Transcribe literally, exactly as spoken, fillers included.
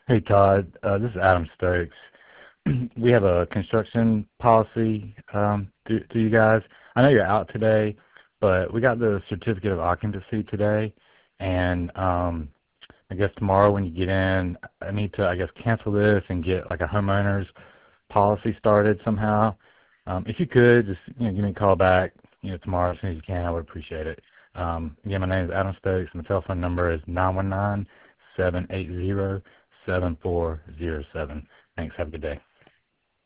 Hey Todd, uh, this is Adam Stokes. We have a construction policy um, through, through you guys. I know you're out today, but we got the certificate of occupancy today, and um, I guess tomorrow when you get in, I need to, I guess, cancel this and get like a homeowner's policy started somehow. Um, if you could, just you know, give me a call back, you know, tomorrow as soon as you can. I would appreciate it. Um, again, my name is Adam Stokes, and the telephone number is nine one nine, seven eight zero, seven four zero seven. Thanks. Have a good day.